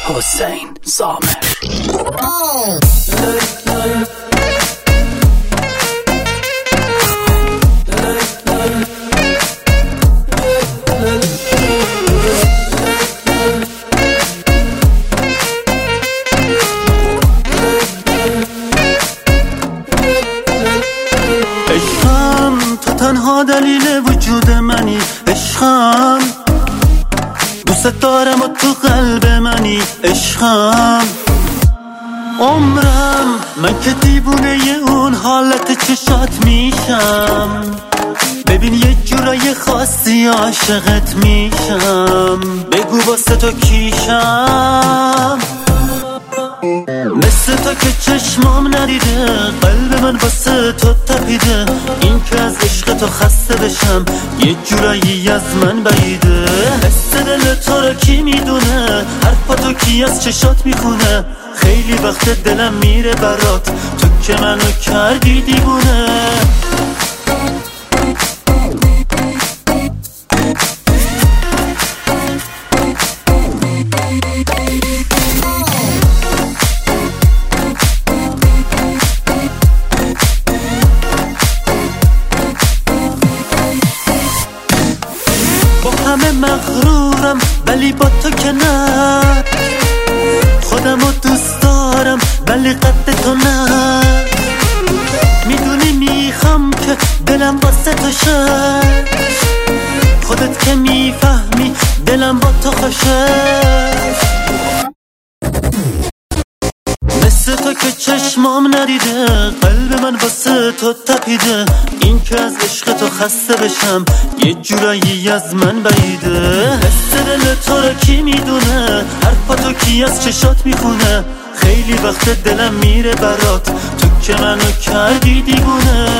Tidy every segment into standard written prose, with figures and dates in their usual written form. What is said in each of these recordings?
حسین سامر. عشقم تو تنها دلیل وجود منی، عشقم دوست دارم و تو قلب منی، عشقم عمرم من که دیوونه اون حالت چشات میشم، ببین یه جورای خاصی عاشقت میشم، بگو واسه تو کیشم، مثل تو که چشمام ندیده، قلب من واسه تو تپیده، این که از عشق تو خسته بشم یه جورایی از من بعیده، مثل دل تو رو کی میدونه، حرفا تو کی از چشات میخونه، خیلی وقت دلم میره برات، تو که منو کردی دیوونه. همه مغرورم ولی با تو که نه، خودمو دوست دارم ولی قد تو نه، میدونی میخوام که دلم واسه تو شه، خودت که میفهمی دلم با تو خوشه، مثل تو که چشمام ندیده، قلب من واسه تو تپیده، این که از عشق تو خسته بشم یه جورایی از من بعیده، مثل دل تو رو کی میدونه، حرفا تو کی از چشات میخونه، خیلی وقت دلم میره برات، تو که منو کردی دیوونه.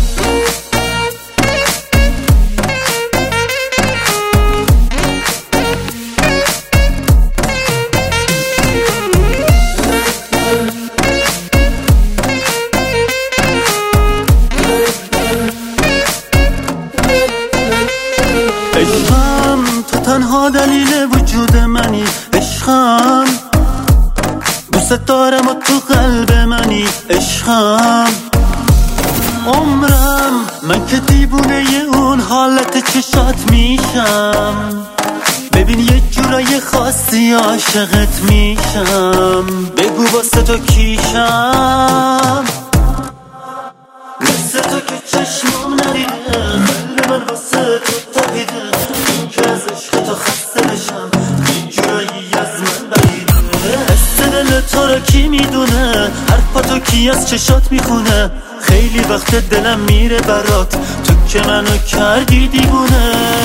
عشقم تو تنها دلیل وجود منی، عشقم دوست دارم و تو قلب منی، عشقم عمرم من که دیوونه اون حالت چشات میشم، ببین یه جورای خاصی عاشقت میشم، بگو واسه تو کیشم، مثل تو که چشمام ندیده، قلب من واسه تو تپیده، این که از عشق تو خسته بشم یه جورایی از من بعیده، مثل دل تو رو کی میدونه، حرفا تو کی از چشات میخونه، خیلی وقت دلم میره برات، تو که منو کردی دیوونه.